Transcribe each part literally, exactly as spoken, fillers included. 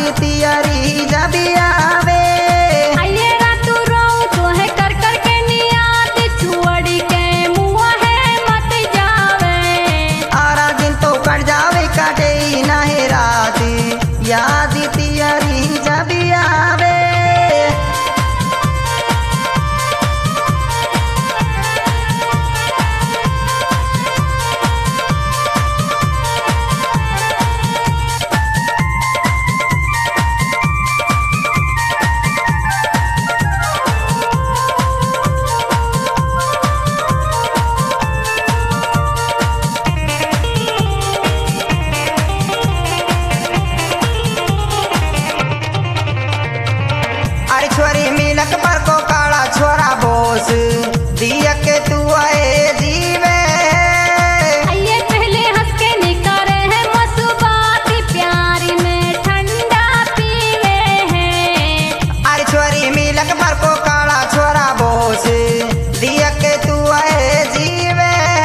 तियरी जब आवे आइए रातू रोऊ तो है कर कर के नियाद छुअड़ी के मुआ है मत जावे आरा दिन तो कट जावे काटे नहीं रात याद तियरी जब आवे अरे छोरी मिलक पर को काला छोरा बोस दिया के तू आए जीवे आइए पहले हंस के निकारे हैं मसुबाती प्यारी में ठंडा पीवे हैं अरे छोरी मिलक पर को काला छोरा बोस दिया के तू आए जीवे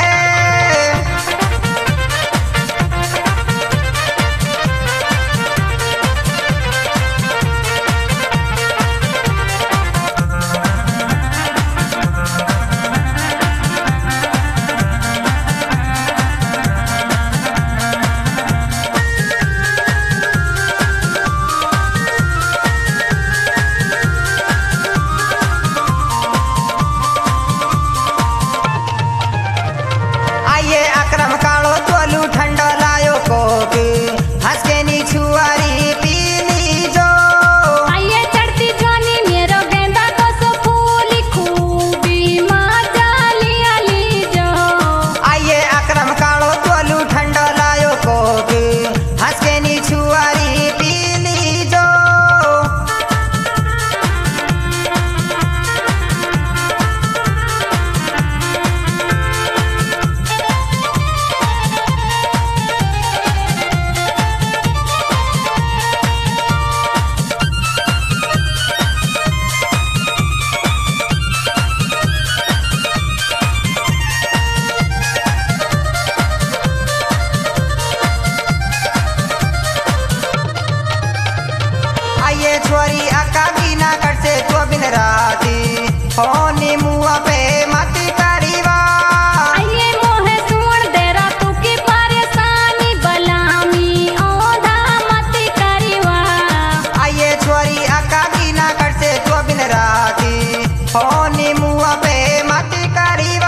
आइए अक्रम कालो तोलू ठंडो लायो कोक हंस के नी छुआरी पीली जो आइए चढ़ती जवानी मेरो गेंदा को सो फूली खूबी मजा लिया ली जो आइए अक्रम कालो तोलू ठंडो लायो कोक हंस के नी छुआरी पीली जो आइए छोरी अका बिना कट से तो बिन राती होनी मुआ पे मती करीवा आइए मोहे सुन देरा तू की परेशानी बलामी ओधा मत करीवा आइए छोरी अका बिना कट से तो बिन राती होनी मुआ पे मती करीवा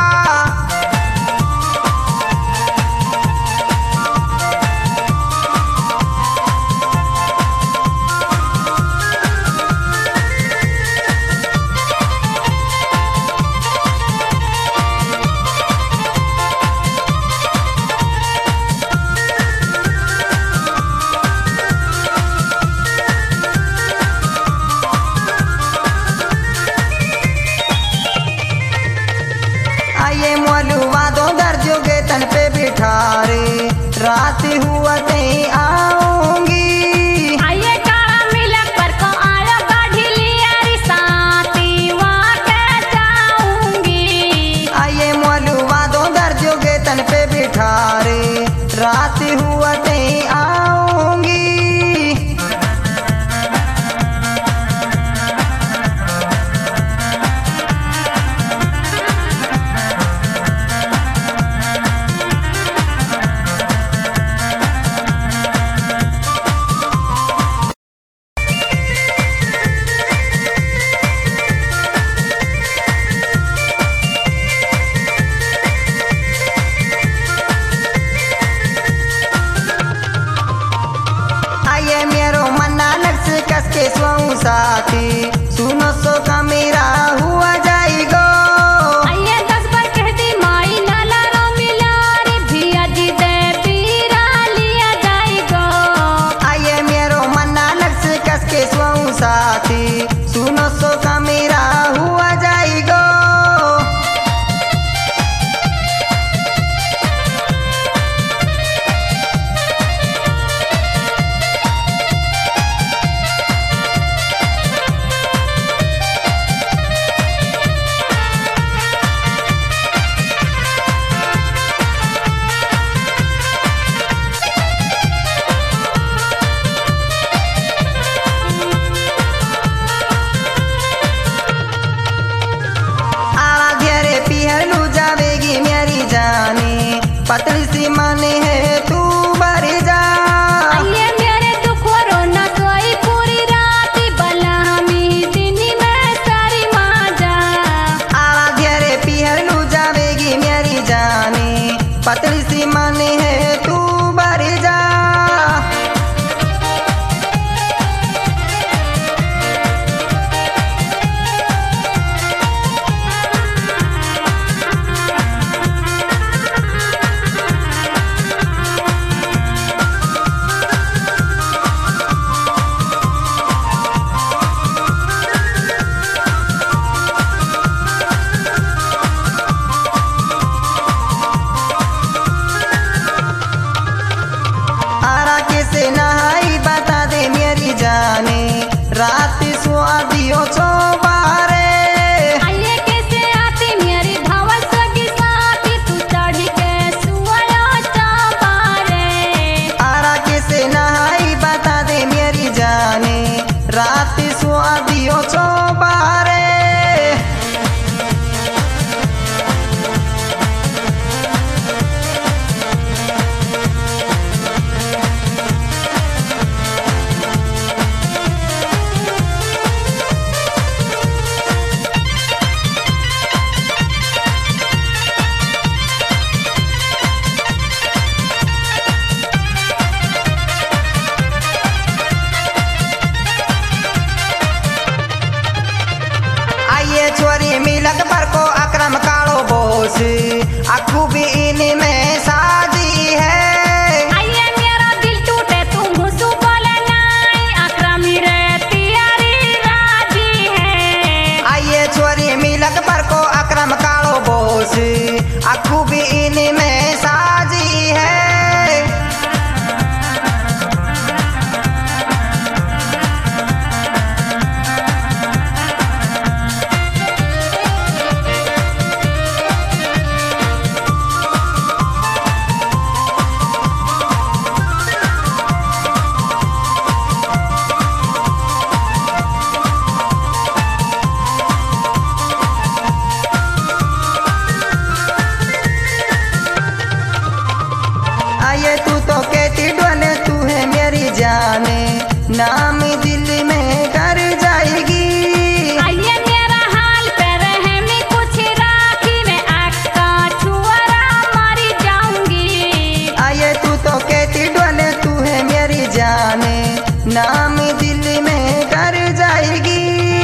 आइए मोलू वादो दर्जो के तन पे बिठारे रात हुआ ते आऊंगी आइए काला मिलक पर को आयो गाढ़ी लिया री साथी वहाँ के जाऊंगी आइए मोलू वादो दर्जो के तन पे बिठारे रात हुआ ते आऊंगी छोरी मिलक पर को अक्रम कालो बोस अखू भी इनमें शादी है। आइए मेरा दिल टूटे तुम हुसू बोले नहीं अक्रमी रहती यारी राजी है। आइए छोरी मिलक पर को अक्रम कालो बोस अखू भी इनमें शादी है। आइए तू तो कहती डोले तू है मेरी जाने नाम दिल में कर जाएगी। आइए मेरा हाल पे रहमी कुछ राखी में आका छुआरा मारी जाऊंगी। आइए तू तो कहती डोले तू है मेरी जाने नाम दिल में कर जाएगी।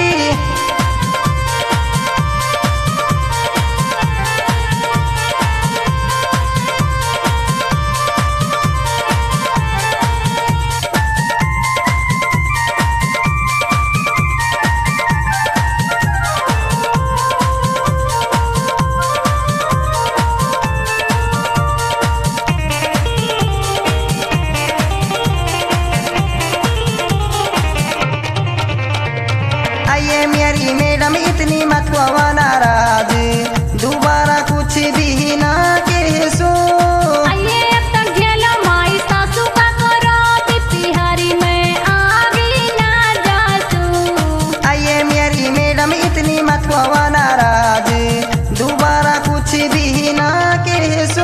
आइए मेरी मैडम इतनी मत हुआ नाराज दोबारा कुछ भी ना कह सो। आइए अब तक झेलो माई सासू का करो बिहारी में आगी ना जासू। आइए मेरी मैडम इतनी मत हुआ नाराज दोबारा कुछ भी ना कह सो।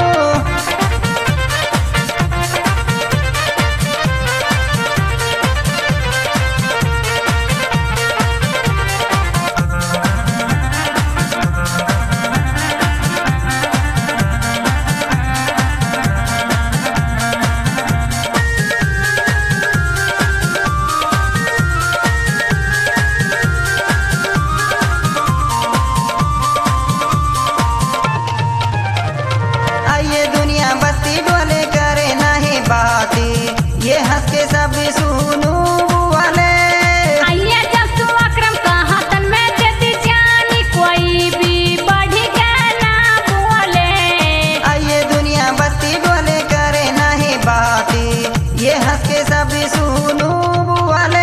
आइए दुनिया बत्ती डोले करे नहीं बाती ये हंस के सब सुनू वाले। आइए जब तू अक्रम कहा तन में देती जानी कोई भी बढ़ी के ना बोले। आइए दुनिया बत्ती डोले करे नहीं बाती ये हंस के सब सुनू वाले।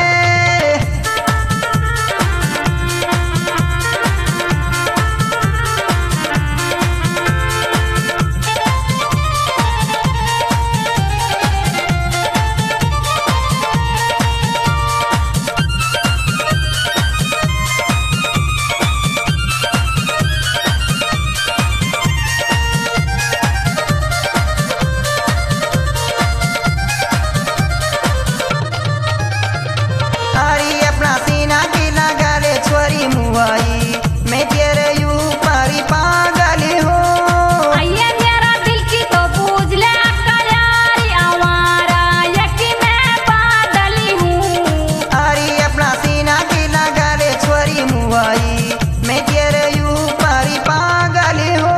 अरे अपना सीना की लगा ले छोरी मुआई मैं तेरे ऊपर ही पागल हूँ। आइए मेरा दिल की तो बूझ ले यारी आवारा यकी मैं बादली हूँ। अरे अपना सीना की लगा ले छोरी मुआई मैं तेरे ऊपर ही पागल हूँ।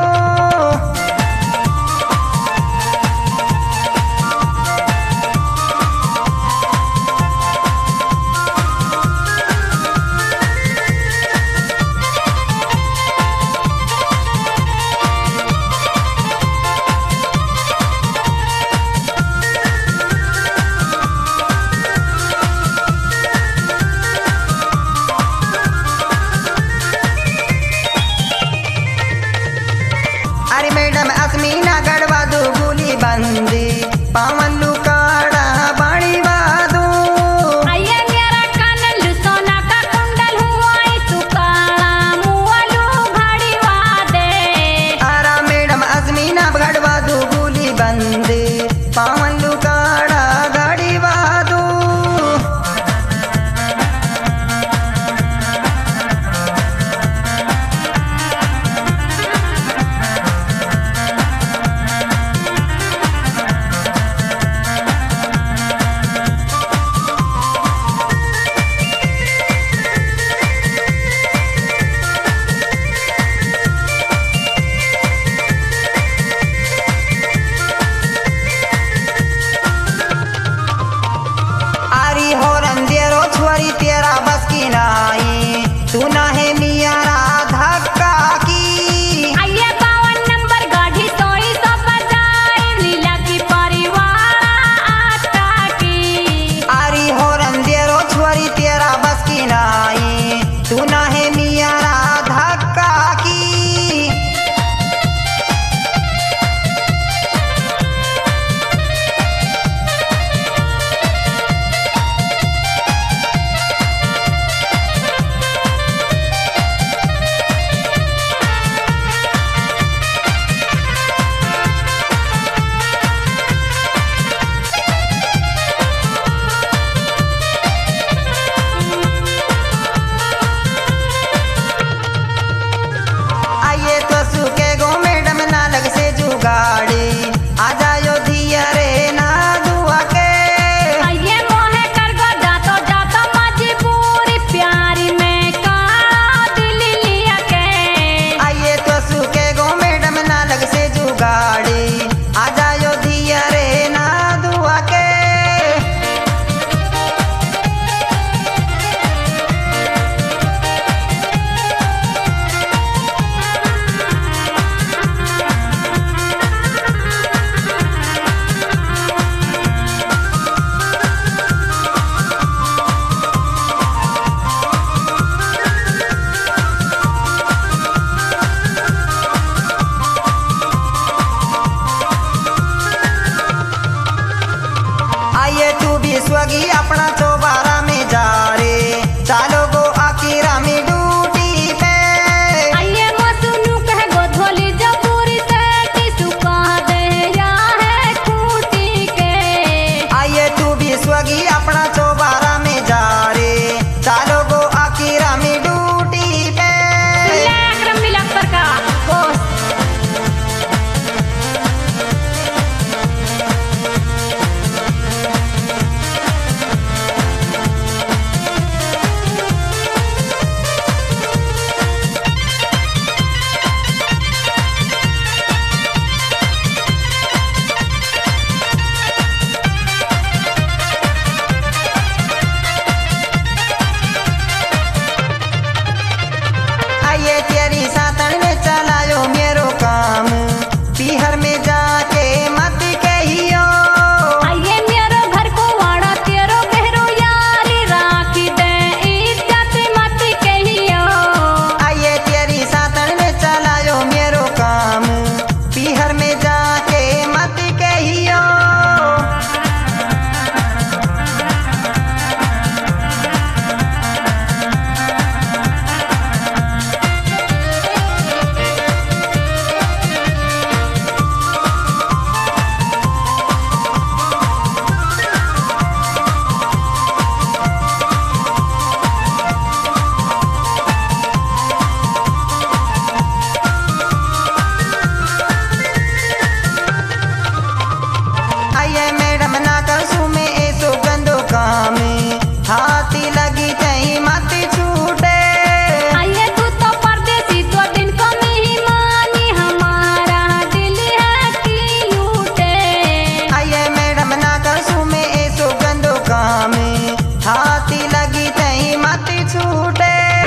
अरे मैडम असमीना गढ़वा दो गोली बंदी पावन लुकाड़ा बाड़ी बादू। आइए मेरा कानल सोना का कुंडल हुआ तू काला मुआलू घड़ी वादे। आरा मैडम असमीना गढ़वा दो गोली बंदी पावन लुकाड़ा गाड़ी बादू। अपना चौबारा में जा रे चालो गो आकीरा में ड्यूटी पे। आइए मसनू कह गो धोली जपूरी से टिसू कहा दे या है खूटी के। आइए तू भी स्वगी अपना चौबारा में जा रे चालो गो आकीरा में ड्यूटी पे। अक्रम मिला का बोस आइए तेरी सातन में चलायो मेरो काम पीहर में जाके मत कहियो। आइए मेरो घर को वाड़ा तेरो गहरो यारी राखी दे इज्जत मत कहियो। आइए तेरी सातन में चलायो मेरो काम पीहर में जाके मत कहियो। आइए मैडम ना कसू में ऐसो गंदो काम हाथी लगी कहीं मत छूटे। आइए तू तो परदेसी तो दिन को मेहमानी हमारा दिल है कि लूटे। आइए मैडम ना कसू में ऐसो गंदो काम हाथी लगी कहीं मत छूटे।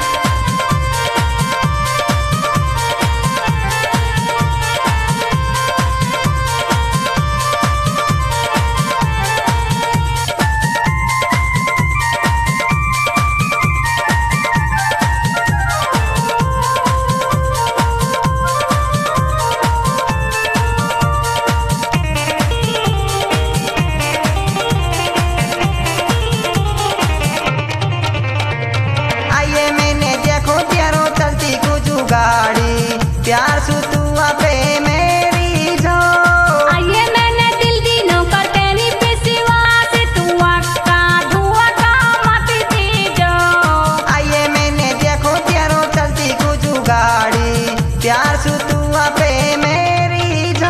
आइए मैंने देखो तेरो चलती कुछ गाड़ी प्यार सु तू पे मेरी जो। आइए मैंने दिल दिनों कर तेरी विश्वास तू अक्का धुआ का मत दीजो। आइए मैंने देखो तेरो चलती कुछ गाड़ी प्यार सु तू पे मेरी जो।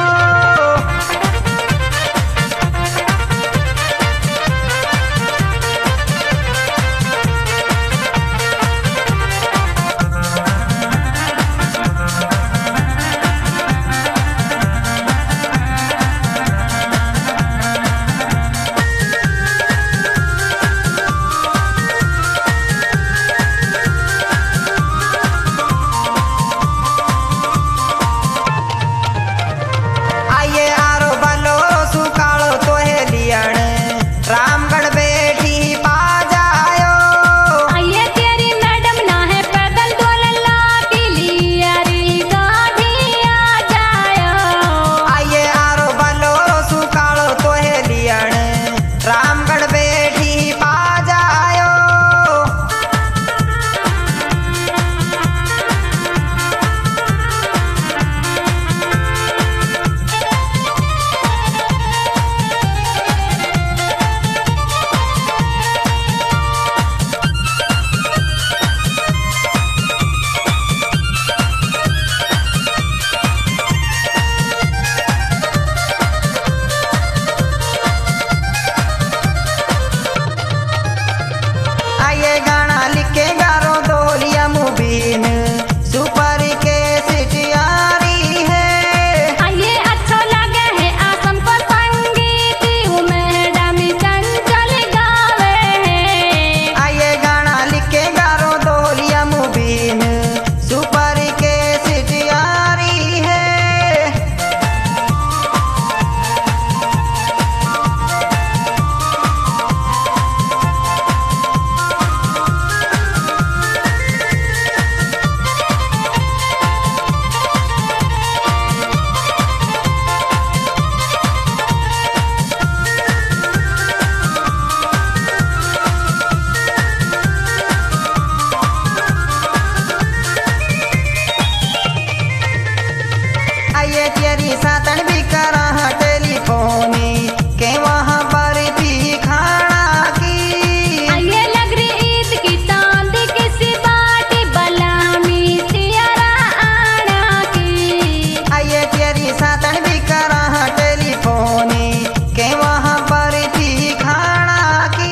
प्यारी सातन भी करा टेलीफोनी के वहाँ पर भी खाना की। आइए लग रही ईद की चांद किसी बाटी बलामी सियारा आना की। आइए प्यारी सातन भी करा टेलीफोनी के वहाँ पर भी खाना की।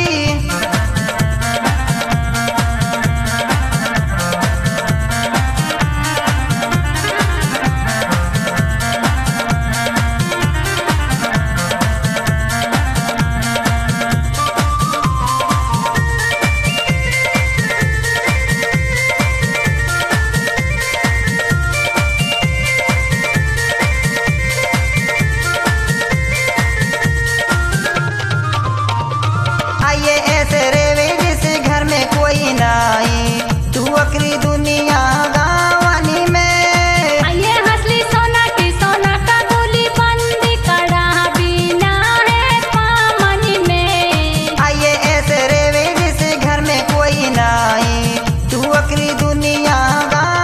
आइए ऐसे रेवे जिस घर में कोई नाई तू अकरी दुनिया गावानी में। आइए हंसली सोना की सोना का गोली बंदी कड़ा बिना है पामनी में। आइए ऐसे रेवे जिस घर में कोई नाई तू अकरी दुनिया गा